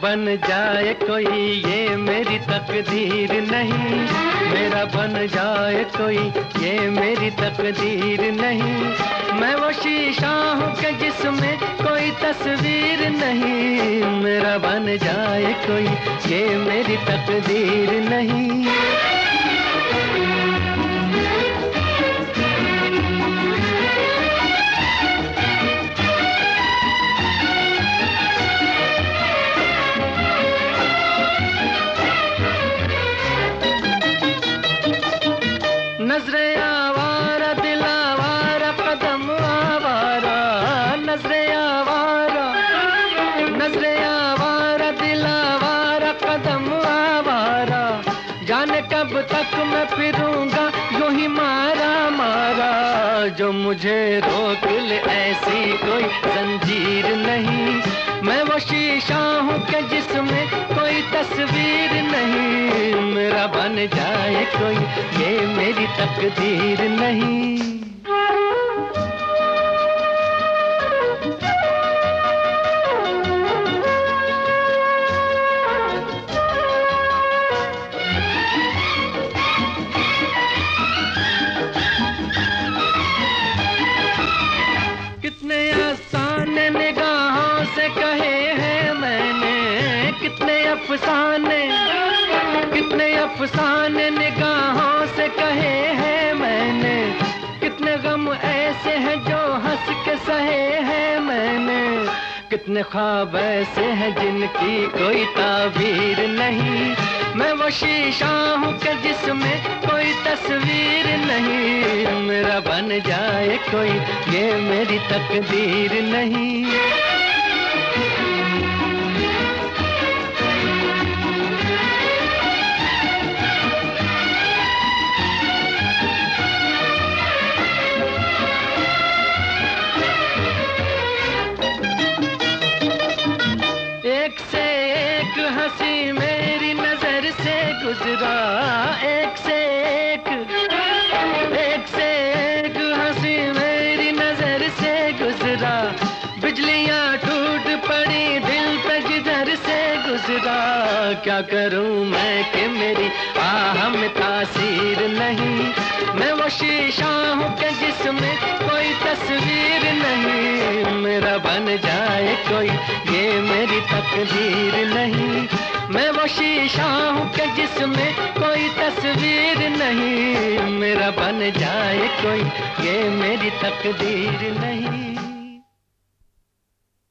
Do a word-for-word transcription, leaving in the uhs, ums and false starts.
बन जाए कोई ये मेरी तकदीर नहीं, मेरा बन जाए कोई ये मेरी तकदीर नहीं। मैं वो शीशा हूँ कि जिसमें कोई तस्वीर नहीं, मेरा बन जाए कोई ये मेरी तकदीर नहीं। नजरे आवारा दिल आवारा कदम आवारा, नजरे आवारा नजरे आवारा दिल आवारा कदम आवारा, जाने कब तक मैं फिरूंगा यूं ही मारा मारा। जो मुझे रोक ले ऐसी कोई जंजीर नहीं, मैं वो शीशा हूँ कि जिसमें कोई तस्वीर नहीं, मेरा बन जाए कोई ये मेरी तकदीर नहीं। कितने आसान निगाहों से कहे हैं मैंने, कितने अफसाने कितने अफसाने निगाहों से कहे हैं मैंने, कितने गम ऐसे हैं जो हंस के सहे हैं मैंने, कितने ख्वाब ऐसे हैं जिनकी कोई ताबीर नहीं। मैं वो शीशा हूँ कि जिसमें कोई तस्वीर नहीं, मेरा बन जाए कोई ये मेरी तकदीर नहीं। एक से एक हंसी मेरी नजर से गुजरा, एक से एक एक से एक हंसी मेरी नजर से गुजरा, बिजलियां टूट पड़ी दिल पे जिधर से गुजरा। क्या करूं मैं कि मेरी आह में तासीर नहीं, मैं वो शीशा हूँ कि जिसमें कोई तस्वीर नहीं, मेरा बन जाए कोई ये मेरी तकदीर नहीं। मैं वो शीशा हूँ कि जिसमें कोई तस्वीर नहीं, मेरा बन जाए कोई ये मेरी तकदीर नहीं।